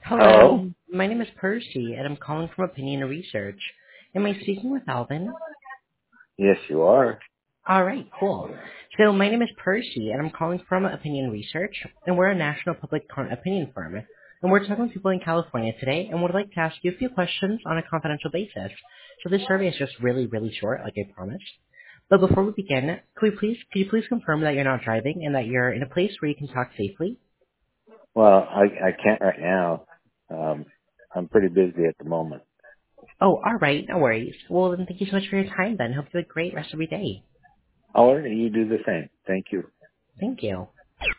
Hello? Hello, my name is Percy, and I'm calling from Opinion Research. Am I speaking with Alvin? Yes, you are. All right, cool. So my name is Percy, and I'm calling from Opinion Research, and we're a national public opinion firm. And we're talking to people in California today, and would like to ask you a few questions on a confidential basis. So this survey is just really, really short, like I promised. But before we begin, could you please confirm that you're not driving and that you're in a place where you can talk safely? Well, I can't right now. I'm pretty busy at the moment. Oh, all right, no worries. Well, then thank you so much for your time then. Hope you have a great rest of your day. All right, you do the same. Thank you. Thank you.